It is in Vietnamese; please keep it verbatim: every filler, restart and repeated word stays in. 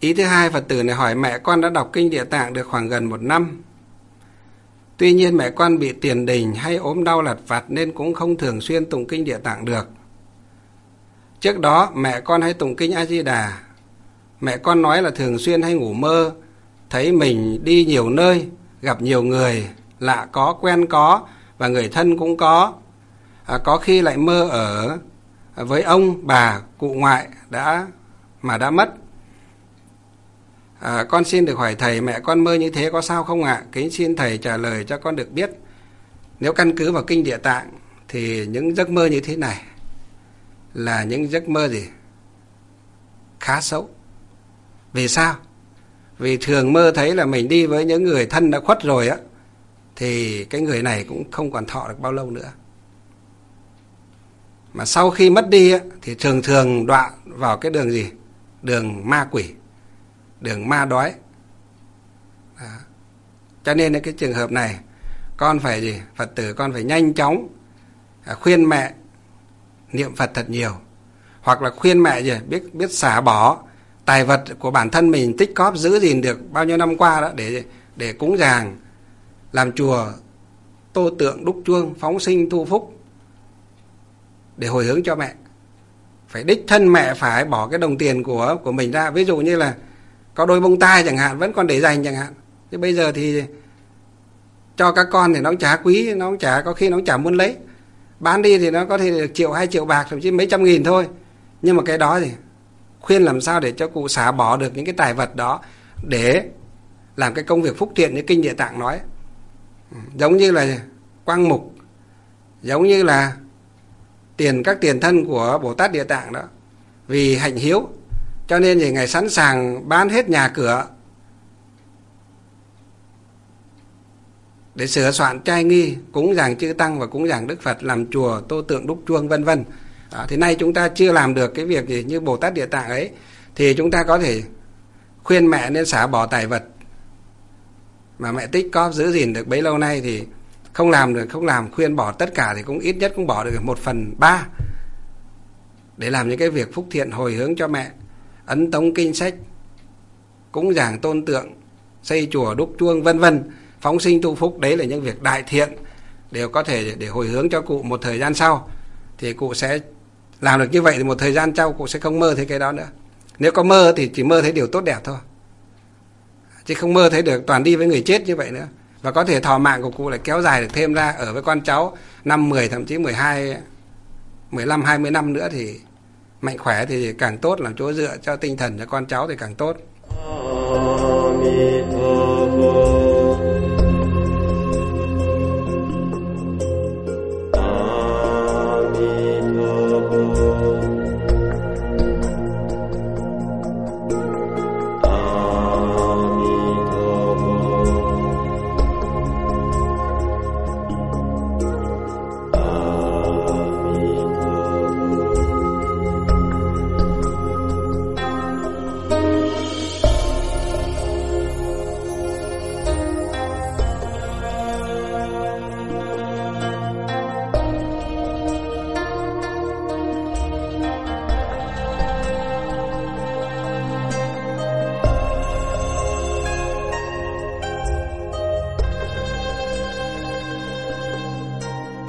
Ý thứ hai, Phật tử này hỏi mẹ con đã đọc kinh Địa Tạng được khoảng gần một năm. Tuy nhiên mẹ con bị tiền đình hay ốm đau lặt vặt nên cũng không thường xuyên tụng kinh Địa Tạng được. Trước đó mẹ con hay tụng kinh A Di Đà. Mẹ con nói là thường xuyên hay ngủ mơ, thấy mình đi nhiều nơi, gặp nhiều người, lạ có, quen có, và người thân cũng có. À, có khi lại mơ ở với ông, bà, cụ ngoại đã mà đã mất. À, con xin được hỏi thầy, mẹ con mơ như thế có sao không ạ? Kính xin thầy trả lời cho con được biết. Nếu căn cứ vào kinh Địa Tạng thì những giấc mơ như thế này là những giấc mơ gì? Khá xấu. Vì sao? Vì thường mơ thấy là mình đi với những người thân đã khuất rồi á, thì cái người này cũng không còn thọ được bao lâu nữa. Mà sau khi mất đi á, thì thường thường đọa vào cái đường gì? Đường ma quỷ, đường ma đói. Đó. Cho nên cái trường hợp này con phải gì? Phật tử con phải nhanh chóng khuyên mẹ niệm Phật thật nhiều, hoặc là khuyên mẹ gì? Biết biết xả bỏ tài vật của bản thân mình tích cóp giữ gìn được bao nhiêu năm qua đó để để cúng dường, làm chùa, tô tượng, đúc chuông, phóng sinh thu phúc để hồi hướng cho mẹ. Phải đích thân mẹ phải bỏ cái đồng tiền của của mình ra. Ví dụ như là có đôi bông tai chẳng hạn vẫn còn để dành chẳng hạn. Thế bây giờ thì cho các con thì nó cũng chả quý, nó cũng chả, có khi nó cũng chả muốn lấy. Bán đi thì nó có thể được triệu, hai triệu bạc, thậm chí mấy trăm nghìn thôi. Nhưng mà cái đó thì khuyên làm sao để cho cụ xả bỏ được những cái tài vật đó để làm cái công việc phúc thiện như kinh Địa Tạng nói. Giống như là quang mục, giống như là tiền các tiền thân của Bồ Tát Địa Tạng đó. Vì hạnh hiếu cho nên thì Ngài sẵn sàng bán hết nhà cửa để sửa soạn trai nghi, cúng dường chư tăng và cúng dường Đức Phật, làm chùa, tô tượng, đúc chuông vân vân. Thì nay chúng ta chưa làm được cái việc gì như Bồ Tát Địa Tạng ấy, thì chúng ta có thể khuyên mẹ nên xả bỏ tài vật mà mẹ tích cóp giữ gìn được bấy lâu nay. Thì không làm được, không làm khuyên bỏ tất cả thì cũng ít nhất cũng bỏ được một phần ba để làm những cái việc phúc thiện hồi hướng cho mẹ, ấn tống kinh sách, cúng dường tôn tượng, xây chùa, đúc chuông vân vân, phóng sinh tu phúc. Đấy là những việc đại thiện đều có thể để hồi hướng cho cụ. Một thời gian sau thì cụ sẽ làm được như vậy, thì một thời gian sau cụ sẽ không mơ thấy cái đó nữa. Nếu có mơ thì chỉ mơ thấy điều tốt đẹp thôi, chứ không mơ thấy được toàn đi với người chết như vậy nữa. Và có thể thọ mạng của cụ lại kéo dài được thêm ra, ở với con cháu năm, mười, thậm chí mười hai, mười lăm, hai mươi năm nữa thì mạnh khỏe thì càng tốt, làm chỗ dựa cho tinh thần cho con cháu thì càng tốt.